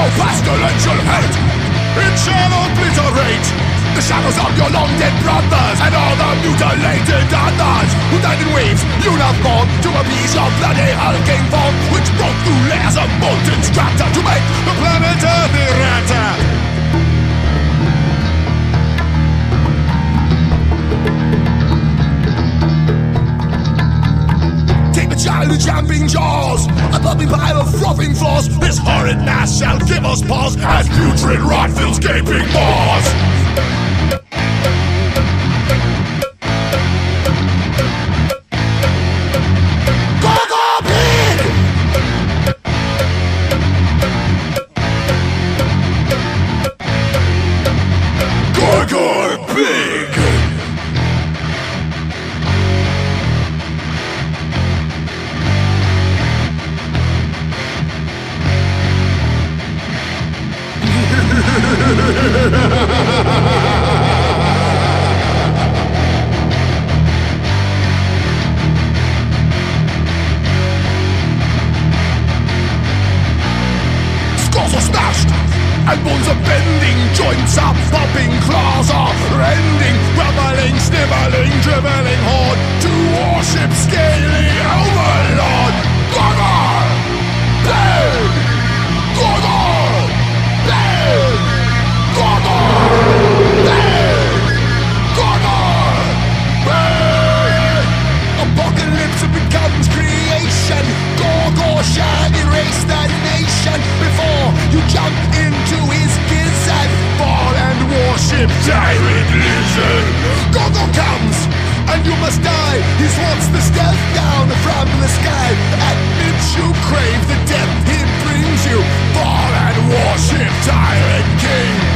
pestilential hate. It shall obliterate the shadows of your long dead brothers and all the mutilated others who died in waves uniform to appease your bloody hulking form, which broke through layers of molten strata to make the planet Earth errata. Child with champing jaws, a puppy pile of frothing floors. This horrid mass shall give us pause as putrid rot fills gaping maws. Go-go pig! Go-go pig! Skulls are smashed and bones are bending, joints are popping, claws are rending, rumbling, sniveling, dribbling horde to worship scaly overlord. Gorgor! Big! Gorgor! Big! Gorgor! Big! Gorgor! Big! Apocalypse becomes creation. Gorgor shall erase the nation before you jump into his gizzard. Fall and worship tyrant lizard. Gorgor comes and you must die. He swats the stealth down from the sky. Admit you crave the death he brings you. Fall and worship tyrant king.